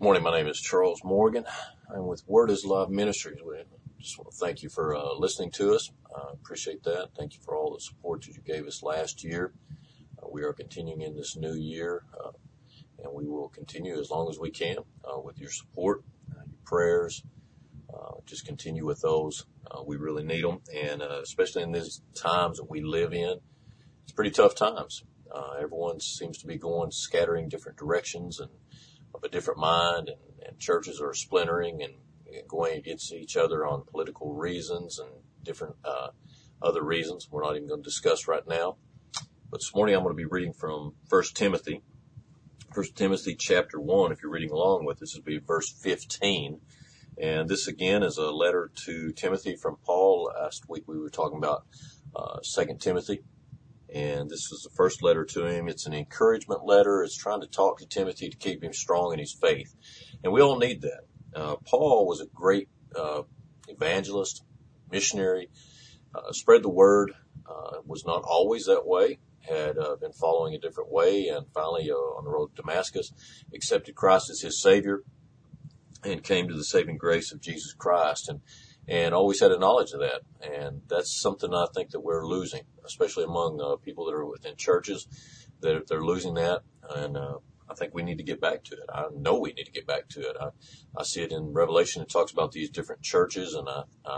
Morning, my name is Charles Morgan. I'm with Word is Love Ministries. We just want to thank you for listening to us. Appreciate that. Thank you for all the support that you gave us last year. We are continuing in this new year, and we will continue as long as we can with your support, your prayers. Just continue with those. We really need them, and especially in these times that we live in, it's pretty tough times. Everyone seems to be going scattering different directions and of a different mind, and churches are splintering and going against each other on political reasons and different other reasons we're not even going to discuss right now. But this morning I'm going to be reading from 1 Timothy chapter 1. If you're reading along with this, it'll be verse 15. And this again is a letter to Timothy from Paul. Last week we were talking about 2 Timothy. And this is the first letter to him. It's an encouragement letter. It's trying to talk to Timothy to keep him strong in his faith. And we all need that. Paul was a great evangelist, missionary, spread the word, was not always that way, had been following a different way, and finally on the road to Damascus, accepted Christ as his Savior and came to the saving grace of Jesus Christ. And always had a knowledge of that. And that's something I think that we're losing, especially among people that are within churches, that they're losing that. And I think we need to get back to it. I know we need to get back to it. I see it in Revelation. It talks about these different churches, and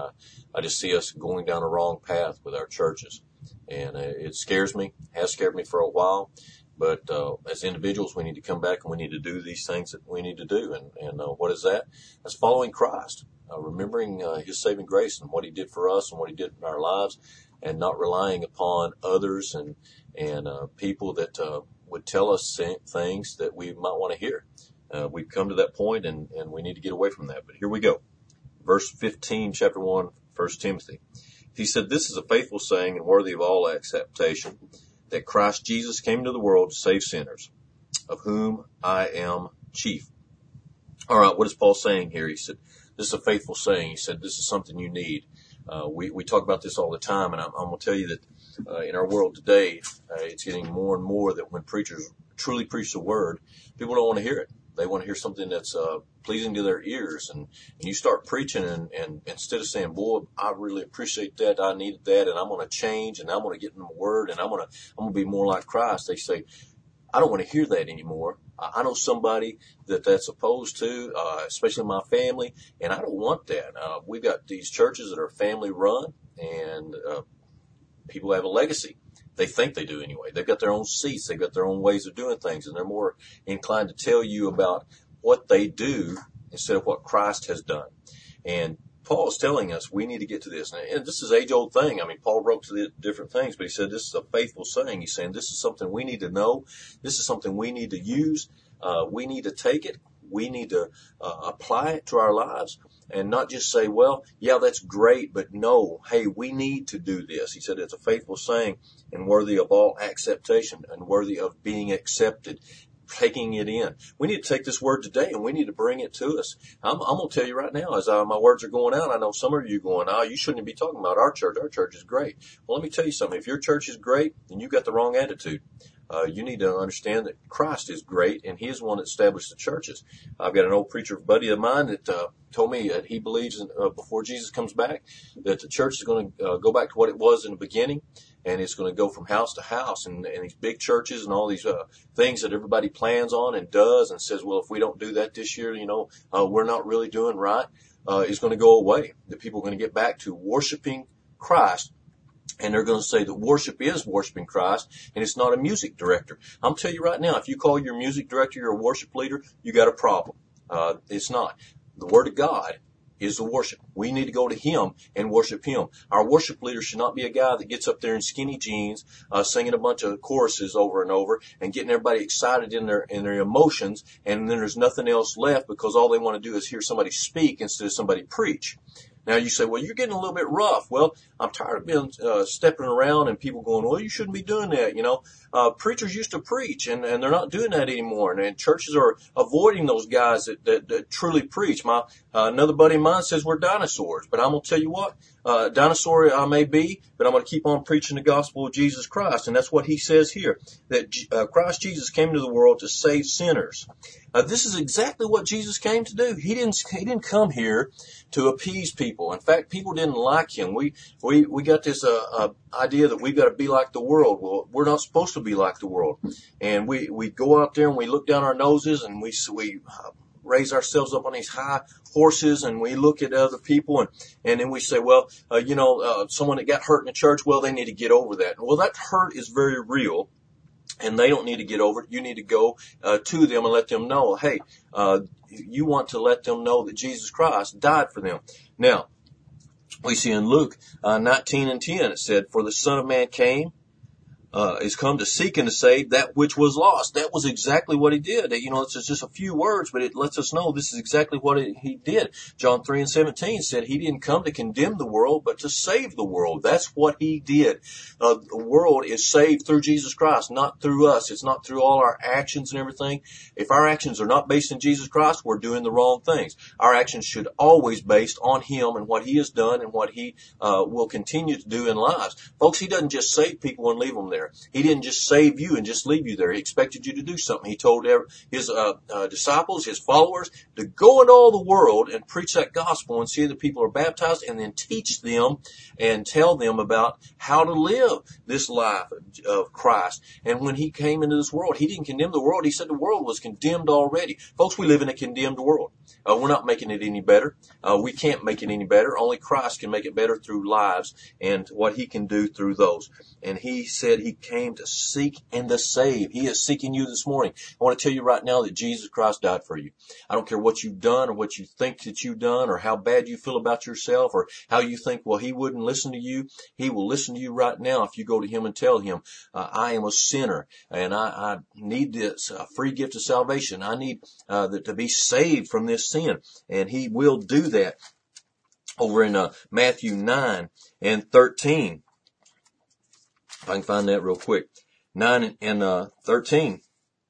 I just see us going down a wrong path with our churches. And it scares me, has scared me for a while. But as individuals, we need to come back and we need to do these things that we need to do. And what is that? That's following Christ. Remembering his saving grace and what he did for us and what he did in our lives, and not relying upon others and people that would tell us things that we might want to hear. We've come to that point, and we need to get away from that. But here we go. Verse 15, chapter 1, 1 Timothy. He said, "This is a faithful saying and worthy of all acceptation, that Christ Jesus came into the world to save sinners, of whom I am chief." All right, what is Paul saying here? He said, this is a faithful saying. He said, this is something you need. We talk about this all the time, and I'm going to tell you that in our world today, it's getting more and more that when preachers truly preach the word, people don't want to hear it. They want to hear something that's pleasing to their ears. And you start preaching, and instead of saying, boy, I really appreciate that, I needed that, and I'm going to change, and I'm going to get in the word, and I'm going to be more like Christ, they say, I don't want to hear that anymore. I know somebody that's opposed to, especially my family, and I don't want that. We've got these churches that are family run, and people have a legacy. They think they do anyway. They've got their own seats. They've got their own ways of doing things, and they're more inclined to tell you about what they do instead of what Christ has done. And Paul is telling us we need to get to this. And this is an age-old thing. I mean, Paul wrote to the different things, but he said this is a faithful saying. He's saying this is something we need to know. This is something we need to use. We need to take it. We need to apply it to our lives and not just say, well, yeah, that's great, but no, hey, we need to do this. He said it's a faithful saying and worthy of all acceptation and worthy of being accepted. Taking it in. We need to take this word today and we need to bring it to us. I'm going to tell you right now, as my words are going out, I know some of you going, you shouldn't be talking about our church. Our church is great. Well, let me tell you something. If your church is great, then you've got the wrong attitude. You need to understand that Christ is great, and he is the one that established the churches. I've got an old preacher buddy of mine that told me that he believes before Jesus comes back that the church is going to go back to what it was in the beginning, and it's going to go from house to house, and these big churches and all these things that everybody plans on and does and says, well, if we don't do that this year, we're not really doing right, is going to go away. The people are going to get back to worshiping Christ. And they're going to say that worship is worshiping Christ, and it's not a music director. I'm telling you right now, if you call your music director your worship leader, you got a problem. It's not. The Word of God is the worship. We need to go to him and worship him. Our worship leader should not be a guy that gets up there in skinny jeans, singing a bunch of choruses over and over and getting everybody excited in their emotions, and then there's nothing else left because all they want to do is hear somebody speak instead of somebody preach. Now you say, well, you're getting a little bit rough. Well, I'm tired of being stepping around and people going, well, you shouldn't be doing that. Preachers used to preach, and they're not doing that anymore. And churches are avoiding those guys that truly preach. Another buddy of mine says we're dinosaurs, but I'm gonna tell you what. dinosaur I may be, but I'm going to keep on preaching the gospel of Jesus Christ. And that's what he says here, that Christ Jesus came into the world to save sinners. This is exactly what Jesus came to do. He didn't come here to appease people. In fact, people didn't like him. We got this idea that we've got to be like the world. Well, we're not supposed to be like the world. And we go out there and we look down our noses and we raise ourselves up on these high horses and we look at other people and then we say, well, someone that got hurt in the church, well, they need to get over that. Well, that hurt is very real. And they don't need to get over it. You need to go to them and let them know, hey, you want to let them know that Jesus Christ died for them. Now, we see in Luke 19:10, it said, for the Son of Man is come to seek and to save that which was lost. That was exactly what he did. It's just a few words, but it lets us know this is exactly what he did. John 3:17 said he didn't come to condemn the world, but to save the world. That's what he did. The world is saved through Jesus Christ, not through us. It's not through all our actions and everything. If our actions are not based in Jesus Christ, we're doing the wrong things. Our actions should always be based on him and what he has done and what he will continue to do in lives. Folks, he doesn't just save people and leave them there. He didn't just save you and just leave you there. He expected you to do something. He told his disciples, his followers, to go into all the world and preach that gospel and see that people are baptized and then teach them and tell them about how to live this life of Christ. And when he came into this world, he didn't condemn the world. He said the world was condemned already. Folks, we live in a condemned world. We're not making it any better. We can't make it any better. Only Christ can make it better through lives and what he can do through those. And he said he came to seek and to save. He is seeking you this morning. I want to tell you right now that Jesus Christ died for you. I don't care what you've done or what you think that you've done or how bad you feel about yourself or how you think, well, he wouldn't listen to you. He will listen to you right now if you go to him and tell him, I am a sinner and I need this free gift of salvation. I need to be saved from this sin. And he will do that. Over in Matthew 9:13. If I can find that real quick. 9:13.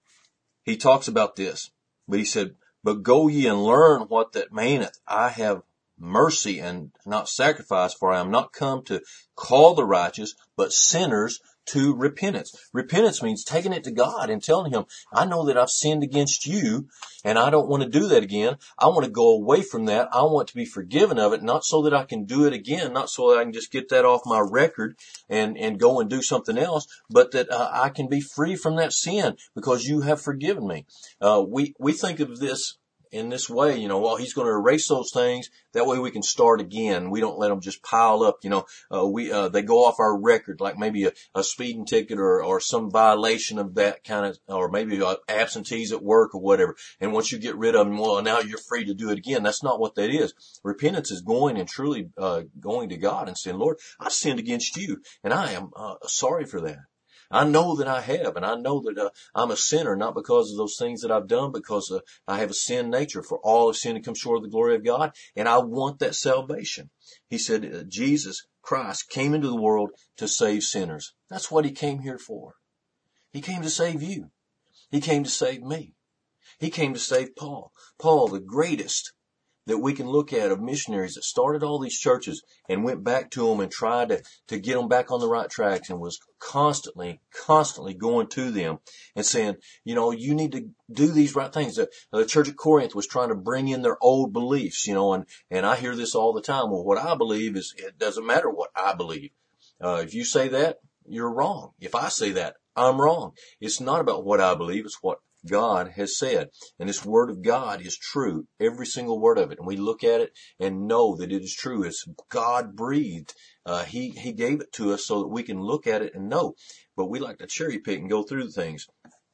He talks about this. But he said, but go ye and learn what that meaneth. I have mercy and not sacrifice, for I am not come to call the righteous, but sinners to repentance. Repentance means taking it to God and telling him, I know that I've sinned against you and I don't want to do that again. I want to go away from that. I want to be forgiven of it, not so that I can do it again, not so that I can just get that off my record and go and do something else, but that I can be free from that sin because you have forgiven me. We think of this in this way, well, he's going to erase those things. That way we can start again. We don't let them just pile up, they go off our record, like maybe a speeding ticket or some violation of that kind of, or maybe absentees at work or whatever. And once you get rid of them, well, now you're free to do it again. That's not what that is. Repentance is going and truly, going to God and saying, Lord, I sinned against you and I am, sorry for that. I know that I have, and I know that I'm a sinner, not because of those things that I've done, because I have a sin nature. For all have sinned and come short of the glory of God, and I want that salvation. He said Jesus Christ came into the world to save sinners. That's what he came here for. He came to save you. He came to save me. He came to save Paul. Paul, the greatest that we can look at of missionaries that started all these churches and went back to them and tried to get them back on the right tracks and was constantly going to them and saying, you need to do these right things. The church at Corinth was trying to bring in their old beliefs, and I hear this all the time. Well, what I believe is, it doesn't matter what I believe. If you say that, you're wrong. If I say that, I'm wrong. It's not about what I believe. It's what God has said. And this word of God is true, every single word of it. And we look at it and know that it is true. It's God breathed. He gave it to us so that we can look at it and know. But we like to cherry pick and go through things.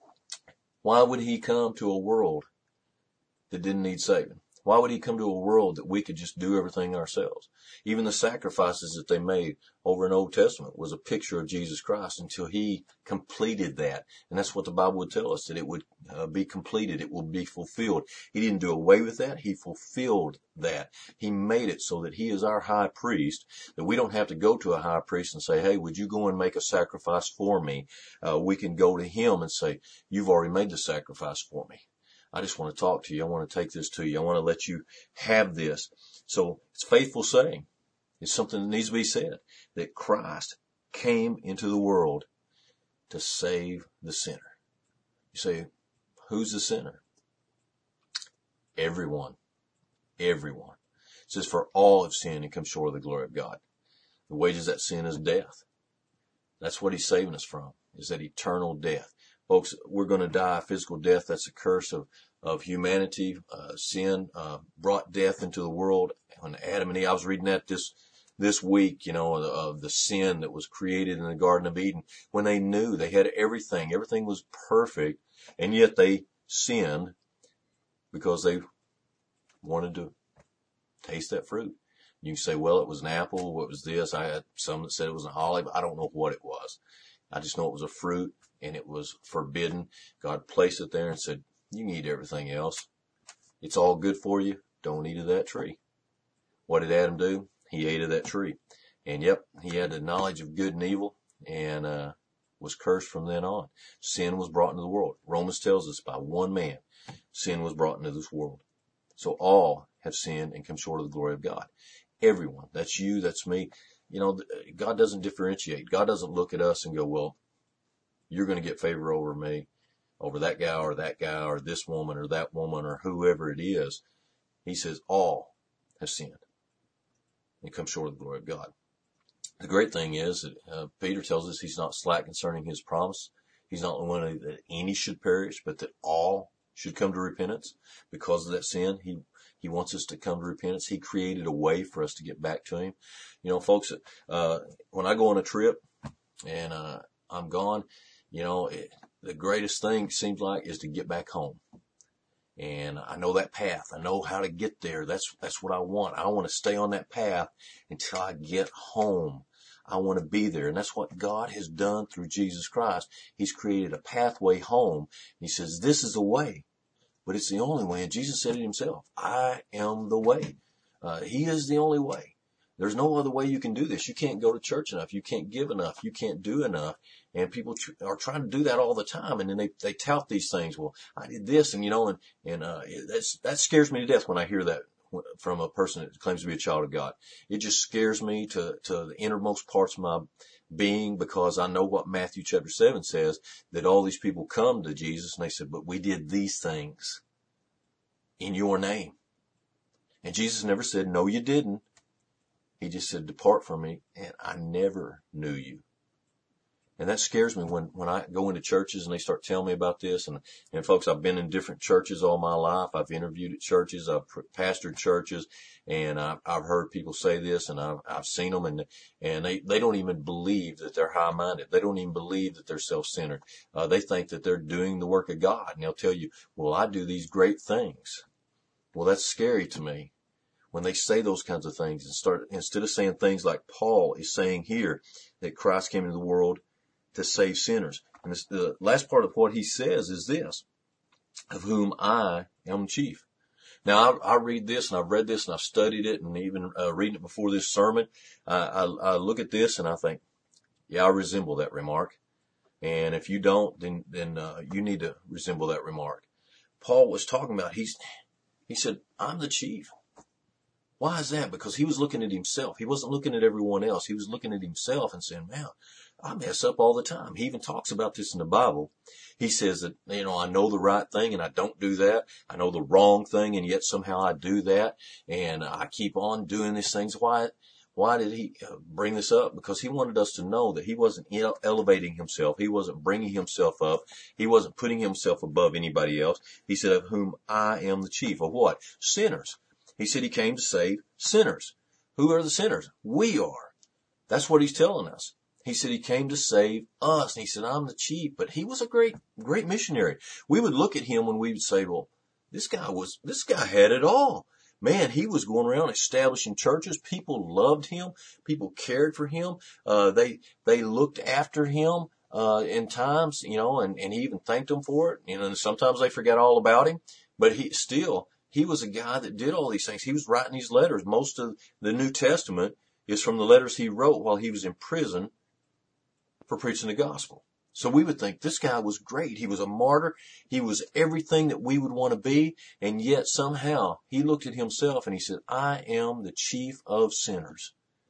Why would he come to a world that didn't need saving? Why would he come to a world that we could just do everything ourselves? Even the sacrifices that they made over in Old Testament was a picture of Jesus Christ until he completed that. And that's what the Bible would tell us, that it would be completed. It will be fulfilled. He didn't do away with that. He fulfilled that. He made it so that he is our high priest, that we don't have to go to a high priest and say, hey, would you go and make a sacrifice for me? We can go to him and say, you've already made the sacrifice for me. I just want to talk to you. I want to take this to you. I want to let you have this. So it's faithful saying. It's something that needs to be said, that Christ came into the world to save the sinner. You say, who's the sinner? Everyone. Everyone. It says, for all have sinned and come short of the glory of God. The wages of that sin is death. That's what he's saving us from, is that eternal death. Folks, we're going to die physical death. That's the curse of humanity. Sin brought death into the world. When Adam and Eve, I was reading that this week, of the sin that was created in the Garden of Eden. When they knew they had everything was perfect, and yet they sinned because they wanted to taste that fruit. You can say, well, it was an apple. What was this? I had some that said it was an olive. I don't know what it was. I just know it was a fruit and it was forbidden. God placed it there and said, you can eat everything else. It's all good for you. Don't eat of that tree. What did Adam do? He ate of that tree. And yep, he had the knowledge of good and evil and was cursed from then on. Sin was brought into the world. Romans tells us by one man, sin was brought into this world. So all have sinned and come short of the glory of God. Everyone. That's you. That's me. God doesn't differentiate. God doesn't look at us and go, well, you're going to get favor over me, over that guy or this woman or that woman or whoever it is. He says all have sinned and come short of the glory of God. The great thing is that Peter tells us he's not slack concerning his promise. He's not wanting that any should perish, but that all should come to repentance because of that sin. He wants us to come to repentance. He created a way for us to get back to him. Folks, when I go on a trip and I'm gone, the greatest thing seems like is to get back home. And I know that path. I know how to get there. That's what I want. I want to stay on that path until I get home. I want to be there. And that's what God has done through Jesus Christ. He's created a pathway home. He says, this is the way, but it's the only way. And Jesus said it himself. I am the way. He is the only way. There's no other way you can do this. You can't go to church enough. You can't give enough. You can't do enough. And people are trying to do that all the time. And then they tout these things. Well, I did this and that scares me to death when I hear that from a person that claims to be a child of God. It just scares me to the innermost parts of my being, because I know what Matthew chapter 7 says, that all these people come to Jesus and they said, but we did these things in your name. And Jesus never said, no, you didn't. He just said, depart from me, and I never knew you. And that scares me when I go into churches and they start telling me about this. And folks, I've been in different churches all my life. I've interviewed at churches. I've pastored churches, and I've heard people say this, and I've seen them, and they don't even believe that they're high-minded. They don't even believe that they're self-centered. They think that they're doing the work of God, and they'll tell you, well, I do these great things. Well, that's scary to me. When they say those kinds of things and instead of saying things like Paul is saying here, that Christ came into the world to save sinners. And the last part of what he says is this, of whom I am chief. Now, I read this, and I've read this, and I've studied it, and even reading it before this sermon, I look at this, and I think, yeah, I resemble that remark. And if you don't, then you need to resemble that remark. Paul was talking about, he said, I'm the chief. Why is that? Because he was looking at himself. He wasn't looking at everyone else. He was looking at himself and saying, man, I mess up all the time. He even talks about this in the Bible. He says that, I know the right thing and I don't do that. I know the wrong thing and yet somehow I do that. And I keep on doing these things. Why did he bring this up? Because he wanted us to know that he wasn't elevating himself. He wasn't bringing himself up. He wasn't putting himself above anybody else. He said, of whom I am the chief. Of what? Sinners. He said he came to save sinners. Who are the sinners? We are. That's what he's telling us. He said he came to save us. And he said, I'm the chief. But he was a great missionary. We would look at him when we would say, well, this guy had it all. Man, he was going around establishing churches. People loved him. People cared for him. They looked after him, in times, and he even thanked them for it. And sometimes they forgot all about him, but he was a guy that did all these things. He was writing these letters. Most of the New Testament is from the letters he wrote while he was in prison for preaching the gospel. So we would think this guy was great. He was a martyr. He was everything that we would want to be. And yet somehow he looked at himself and he said, I am the chief of sinners.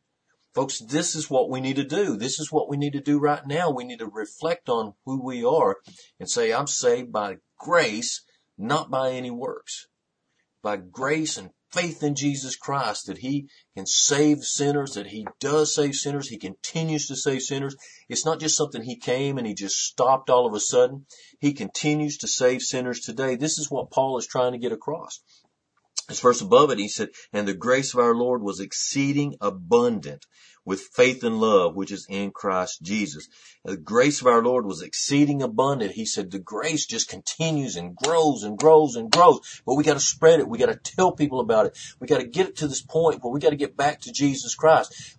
Folks, this is what we need to do. This is what we need to do right now. We need to reflect on who we are and say, I'm saved by grace, not by any works. By grace and faith in Jesus Christ, that he can save sinners, that he does save sinners. He continues to save sinners. It's not just something he came and he just stopped all of a sudden. He continues to save sinners today. This is what Paul is trying to get across. This verse above it, he said, and the grace of our Lord was exceeding abundant with faith and love, which is in Christ Jesus. The grace of our Lord was exceeding abundant. He said the grace just continues and grows and grows and grows. But we got to spread it. We got to tell people about it. We got to get it to this point where we got to get back to Jesus Christ.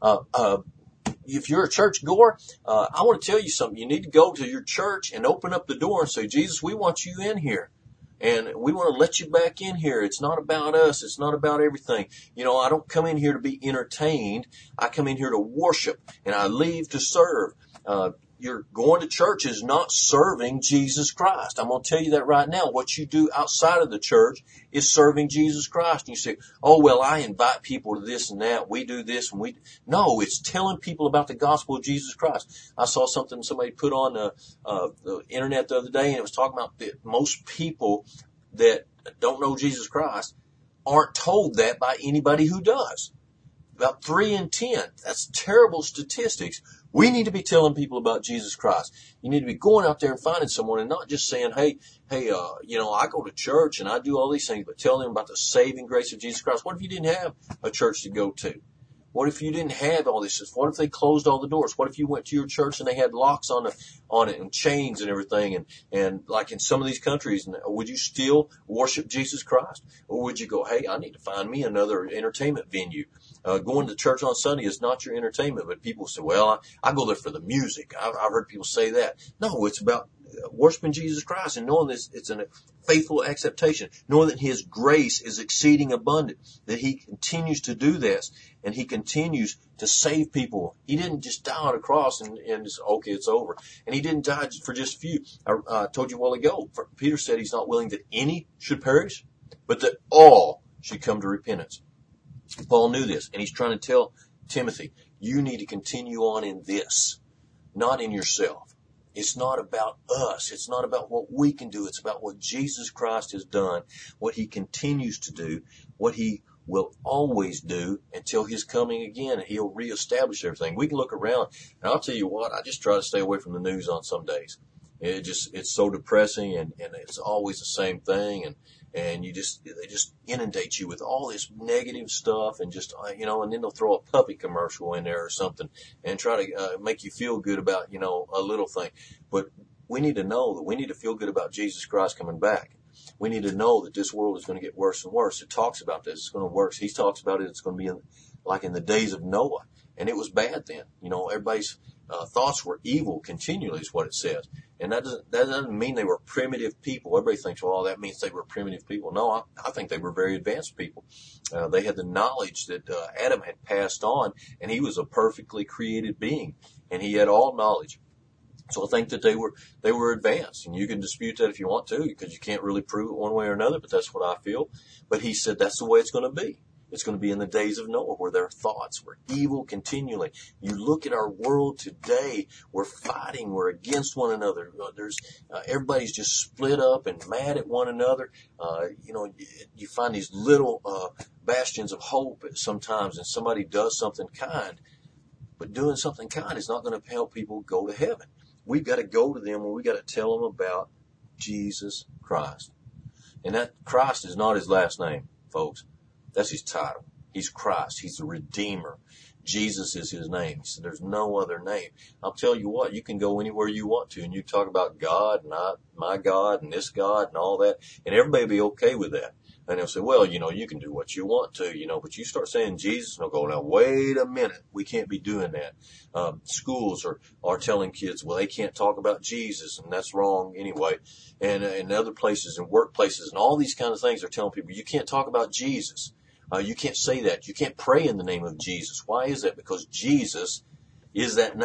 If you're a church goer, I want to tell you something. You need to go to your church and open up the door and say, Jesus, we want you in here. And we want to let you back in here. It's not about us. It's not about everything. You know, I don't come in here to be entertained. I come in here to worship, and I leave to serve. You're going to church is not serving Jesus Christ. I'm going to tell you that right now. What you do outside of the church is serving Jesus Christ. And you say, oh, well, I invite people to this and that. We do this and we... No, it's telling people about the gospel of Jesus Christ. I saw something somebody put on the internet the other day, and it was talking about that most people that don't know Jesus Christ aren't told that by anybody who does. About 3 in 10. That's terrible statistics. We need to be telling people about Jesus Christ. You need to be going out there and finding someone and not just saying, hey, you know, I go to church and I do all these things, but tell them about the saving grace of Jesus Christ. What if you didn't have a church to go to? What if you didn't have all this? What if they closed all the doors? What if you went to your church and they had locks on it and chains and everything? And like in some of these countries, would you still worship Jesus Christ? Or would you go, hey, I need to find me another entertainment venue? Going to church on Sunday is not your entertainment, but people say, well, I go there for the music. I've heard people say that. No, it's about worshiping Jesus Christ and knowing this, it's a faithful acceptation, knowing that his grace is exceeding abundant, that he continues to do this and he continues to save people. He didn't just die on a cross and just, okay, it's over. And he didn't die for just a few. I told you a while ago, Peter said he's not willing that any should perish, but that all should come to repentance. Paul knew this, and he's trying to tell Timothy, you need to continue on in this, not in yourself. It's not about us. It's not about what we can do. It's about what Jesus Christ has done, what he continues to do, what he will always do until his coming again, and he'll reestablish everything. We can look around, and I'll tell you what, I just try to stay away from the news on some days. It's so depressing, and it's always the same thing, and they just inundate you with all this negative stuff and just, you know, and then they'll throw a puppy commercial in there or something and try to make you feel good about, you know, a little thing. But we need to know that we need to feel good about Jesus Christ coming back. We need to know that this world is going to get worse and worse. It talks about this. It's going to worse. He talks about it. It's going to be like in the days of Noah. And it was bad then. You know, everybody's thoughts were evil continually is what it says. And that doesn't mean they were primitive people. Everybody thinks, well, that means they were primitive people. No, I think they were very advanced people. They had the knowledge that Adam had passed on, and he was a perfectly created being, and he had all knowledge. So I think that they were advanced, and you can dispute that if you want to, because you can't really prove it one way or another, but that's what I feel. But he said that's the way it's going to be. It's going to be in the days of Noah where their thoughts were evil continually. You look at our world today, we're fighting, we're against one another. Everybody's just split up and mad at one another. You know, you find these little bastions of hope sometimes, and somebody does something kind. But doing something kind is not going to help people go to heaven. We've got to go to them and we've got to tell them about Jesus Christ. And that Christ is not his last name, folks. That's his title. He's Christ. He's the Redeemer. Jesus is his name. He said there's no other name. I'll tell you what, you can go anywhere you want to and you talk about God and my God and this God and all that, and everybody will be okay with that. And they'll say, well, you know, you can do what you want to, you know, but you start saying Jesus, and they'll go, now, wait a minute. We can't be doing that. Schools are telling kids, well, they can't talk about Jesus, and that's wrong anyway. And in other places and workplaces and all these kind of things, they're telling people, you can't talk about Jesus. You can't say that. You can't pray in the name of Jesus. Why is that? Because Jesus is that name.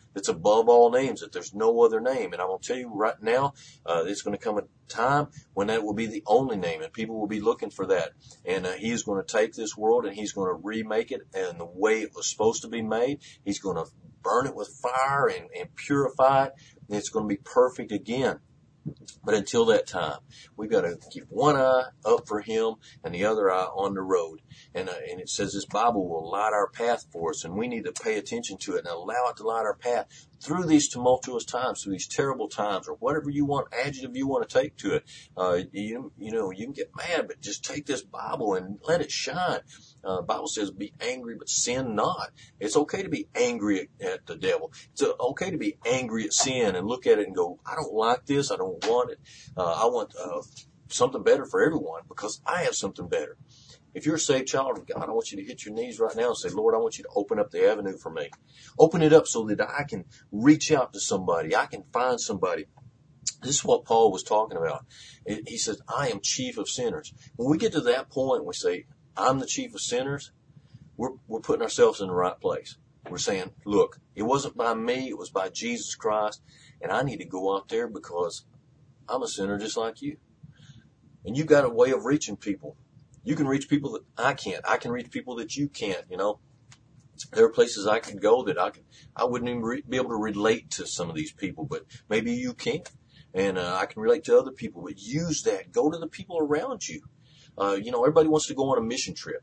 that's above all names, that there's no other name. And I'm going to tell you right now, it's going to come a time when that will be the only name, and people will be looking for that. And he is going to take this world and he's going to remake it in the way it was supposed to be made. He's going to burn it with fire and purify it, and it's going to be perfect again. But until that time, we've got to keep one eye up for him and the other eye on the road. And it says this Bible will light our path for us, and we need to pay attention to it and allow it to light our path through these tumultuous times, through these terrible times, or whatever you want, adjective you want to take to it. You can get mad, but just take this Bible and let it shine. Bible says be angry, but sin not. It's okay to be angry at the devil. It's okay to be angry at sin and look at it and go, I don't like this. I don't want it. I want something better for everyone because I have something better. If you're a saved child of God, I want you to hit your knees right now and say, Lord, I want you to open up the avenue for me. Open it up so that I can reach out to somebody. I can find somebody. This is what Paul was talking about. He says, I am chief of sinners. When we get to that point, we say, I'm the chief of sinners. We're putting ourselves in the right place. We're saying, look, it wasn't by me. It was by Jesus Christ. And I need to go out there because I'm a sinner just like you. And you got a way of reaching people. You can reach people that I can't. I can reach people that you can't, There are places I can go that I wouldn't even be able to relate to some of these people, but maybe you can. And I can relate to other people, but use that. Go to the people around you. Everybody wants to go on a mission trip.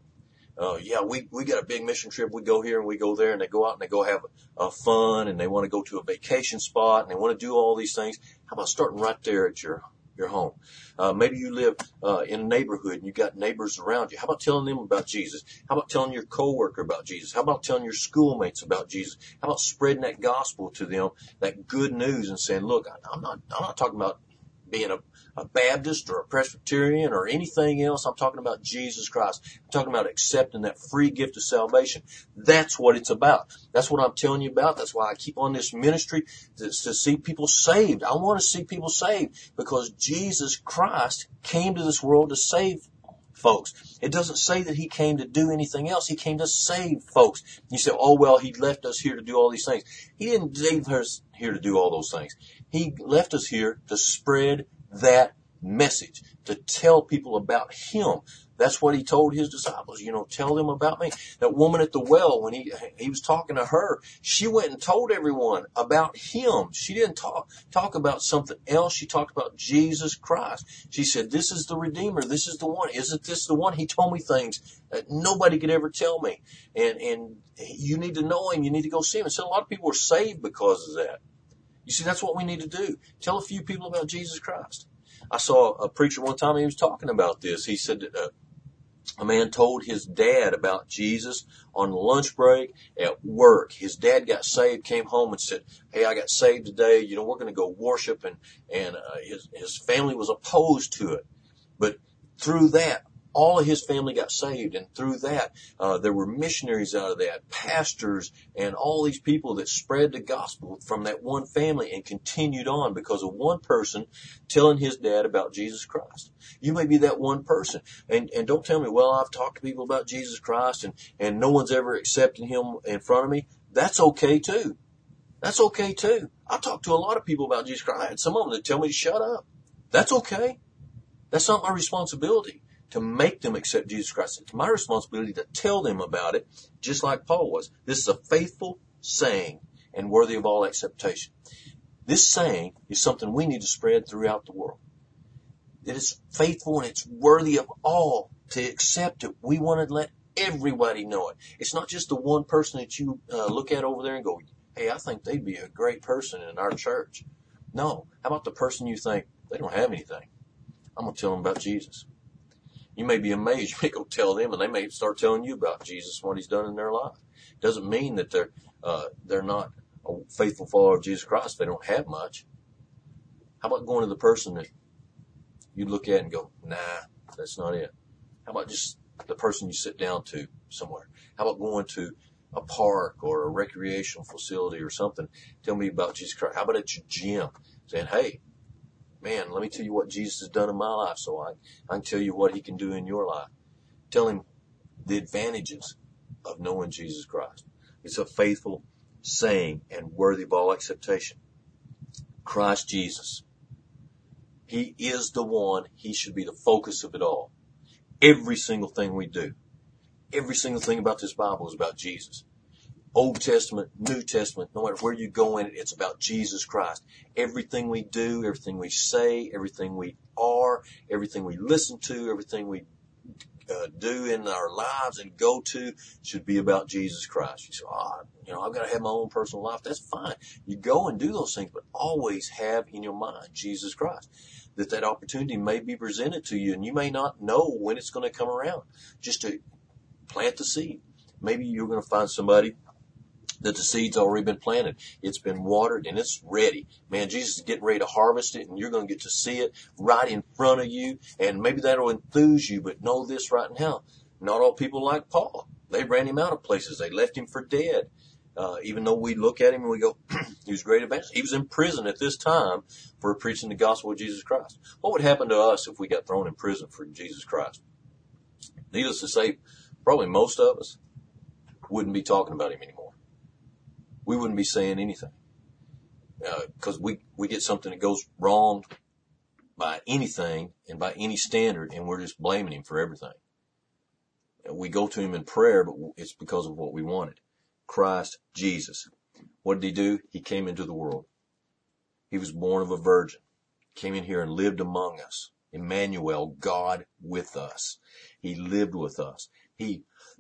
We got a big mission trip. We go here and we go there, and they go out and they go have fun, and they want to go to a vacation spot, and they want to do all these things. How about starting right there at your home? Maybe you live in a neighborhood and you got neighbors around you. How about telling them about Jesus? How about telling your coworker about Jesus? How about telling your schoolmates about Jesus? How about spreading that gospel to them, that good news, and saying, look, I'm not talking about being a Baptist or a Presbyterian or anything else. I'm talking about Jesus Christ. I'm talking about accepting that free gift of salvation. That's what it's about. That's what I'm telling you about. That's why I keep on this ministry, to see people saved. I want to see people saved because Jesus Christ came to this world to save folks. It doesn't say that he came to do anything else. He came to save folks. You say, oh, well, he left us here to do all these things. He didn't leave us here to do all those things. He left us here to spread that message, to tell people about him. That's what he told his disciples, tell them about me. That woman at the well, when he was talking to her, she went and told everyone about him. She didn't talk about something else. She talked about Jesus Christ. She said, this is the Redeemer. This is the one. Isn't this the one? He told me things that nobody could ever tell me. And you need to know him. You need to go see him. And so a lot of people are saved because of that. You see, that's what we need to do. Tell a few people about Jesus Christ. I saw a preacher one time, he was talking about this. He said that a man told his dad about Jesus on lunch break at work. His dad got saved, came home and said, hey, I got saved today. We're going to go worship. And his family was opposed to it. But through that, all of his family got saved, and through that, there were missionaries out of that, pastors, and all these people that spread the gospel from that one family and continued on because of one person telling his dad about Jesus Christ. You may be that one person, and don't tell me, well, I've talked to people about Jesus Christ, and no one's ever accepted him in front of me. That's okay too. That's okay too. I talked to a lot of people about Jesus Christ. I had some of them that tell me to shut up. That's okay. That's not my responsibility to make them accept Jesus Christ. It's my responsibility to tell them about it, just like Paul was. This is a faithful saying and worthy of all acceptation. This saying is something we need to spread throughout the world. It is faithful and it's worthy of all to accept it. We want to let everybody know it. It's not just the one person that you look at over there and go, hey, I think they'd be a great person in our church. No. How about the person you think, they don't have anything? I'm going to tell them about Jesus. You may be amazed. You may go tell them, and they may start telling you about Jesus and what he's done in their life. Doesn't mean that they're not a faithful follower of Jesus Christ. They don't have much. How about going to the person that you look at and go, nah, that's not it? How about just the person you sit down to somewhere? How about going to a park or a recreational facility or something? Tell me about Jesus Christ. How about at your gym? Saying, hey, man, let me tell you what Jesus has done in my life so I can tell you what he can do in your life. Tell him the advantages of knowing Jesus Christ. It's a faithful saying, and worthy of all acceptation. Christ Jesus. He is the one. He should be the focus of it all. Every single thing we do, every single thing about this Bible is about Jesus. Old Testament, New Testament, no matter where you go in it, it's about Jesus Christ. Everything we do, everything we say, everything we are, everything we listen to, everything we do in our lives and go to should be about Jesus Christ. You say, I've got to have my own personal life. That's fine. You go and do those things, but always have in your mind Jesus Christ. That opportunity may be presented to you, and you may not know when it's going to come around. Just to plant the seed. Maybe you're going to find somebody that the seed's already been planted. It's been watered and it's ready. Man, Jesus is getting ready to harvest it, and you're going to get to see it right in front of you. And maybe that'll enthuse you, but know this right now. Not all people like Paul. They ran him out of places. They left him for dead. Even though we look at him and we go, he was a great evangelist. He was in prison at this time for preaching the gospel of Jesus Christ. What would happen to us if we got thrown in prison for Jesus Christ? Needless to say, probably most of us wouldn't be talking about him anymore. We wouldn't be saying anything. Because we get something that goes wrong by anything and by any standard, and we're just blaming him for everything. We go to him in prayer, but it's because of what we wanted. Christ Jesus. What did he do? He came into the world. He was born of a virgin. Came in here and lived among us. Emmanuel, God with us. He lived with us. He,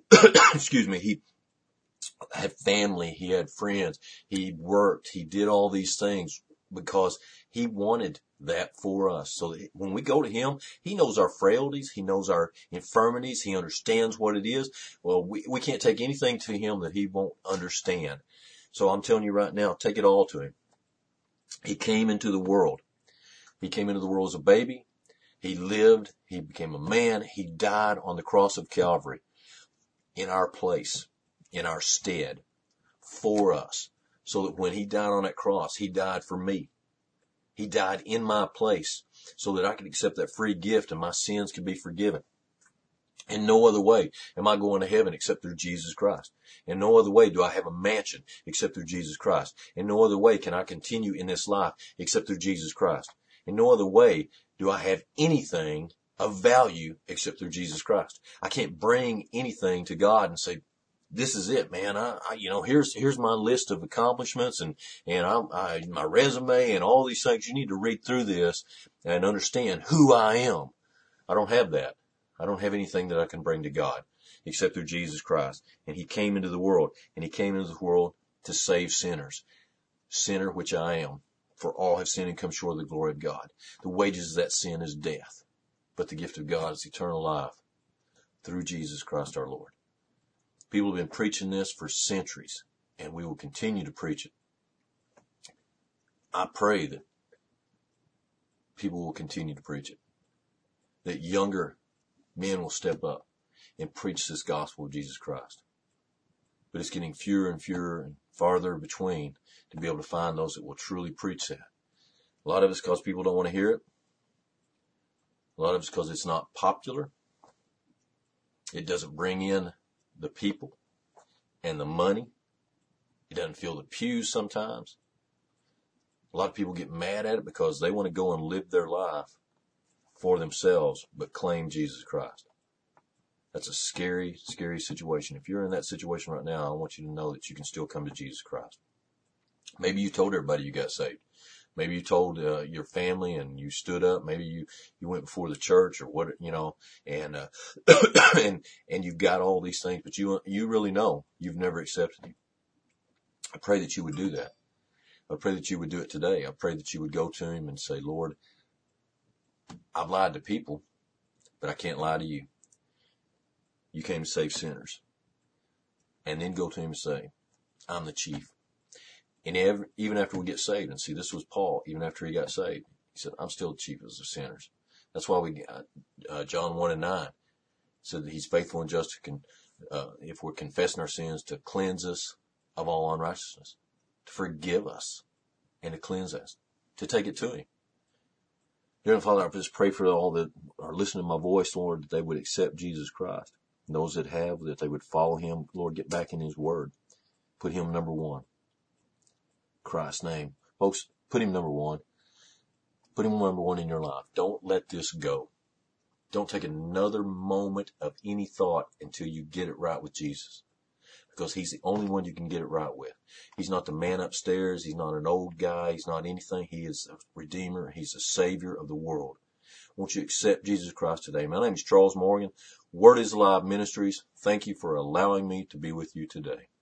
he had family. He had friends. He worked. He did all these things because he wanted that for us. So that when we go to him, he knows our frailties. He knows our infirmities. He understands what it is. Well, we can't take anything to him that he won't understand. So I'm telling you right now, take it all to him. He came into the world. He came into the world as a baby. He lived. He became a man. He died on the cross of Calvary in our place, in our stead, for us. So that when he died on that cross, he died for me. He died in my place so that I could accept that free gift and my sins could be forgiven. In no other way am I going to heaven except through Jesus Christ. In no other way do I have a mansion except through Jesus Christ. In no other way can I continue in this life except through Jesus Christ. In no other way do I have anything of value except through Jesus Christ. I can't bring anything to God and say, this is it, man. Here's my list of accomplishments and my resume and all these things. You need to read through this and understand who I am. I don't have that. I don't have anything that I can bring to God except through Jesus Christ. And he came into the world, and he came into the world to save sinners. Sinner, which I am. For all have sinned and come short of the glory of God. The wages of that sin is death, but the gift of God is eternal life through Jesus Christ our Lord. People have been preaching this for centuries, and we will continue to preach it. I pray that people will continue to preach it, that younger men will step up and preach this gospel of Jesus Christ. But it's getting fewer and fewer and farther between to be able to find those that will truly preach that. A lot of it's because people don't want to hear it. A lot of it's because it's not popular. It doesn't bring in the people and the money. It doesn't fill the pews sometimes. A lot of people get mad at it because they want to go and live their life for themselves, but claim Jesus Christ. That's a scary, scary situation. If you're in that situation right now, I want you to know that you can still come to Jesus Christ. Maybe you told everybody you got saved. Maybe you told your family and you stood up. Maybe you went before the church or what, and and you've got all these things, but you really know you've never accepted him. I pray that you would do that. I pray that you would do it today. I pray that you would go to him and say, Lord, I've lied to people, but I can't lie to you. You came to save sinners. And then go to him and say, I'm the chief. And even after we get saved, and see, this was Paul, even after he got saved, he said, I'm still the chiefest of sinners. That's why we got John 1:9 said that he's faithful and just if we're confessing our sins, to cleanse us of all unrighteousness, to forgive us and to cleanse us, to take it to him. Dear Father, I just pray for all that are listening to my voice, Lord, that they would accept Jesus Christ. And those that have, that they would follow him. Lord, get back in his word. Put him number one. Christ's name. Folks, put him number one. Put him number one in your life. Don't let this go. Don't take another moment of any thought until you get it right with Jesus. Because he's the only one you can get it right with. He's not the man upstairs. He's not an old guy. He's not anything. He is a Redeemer. He's a Savior of the world. Won't you accept Jesus Christ today? My name is Charles Morgan, Word is Alive Ministries. Thank you for allowing me to be with you today.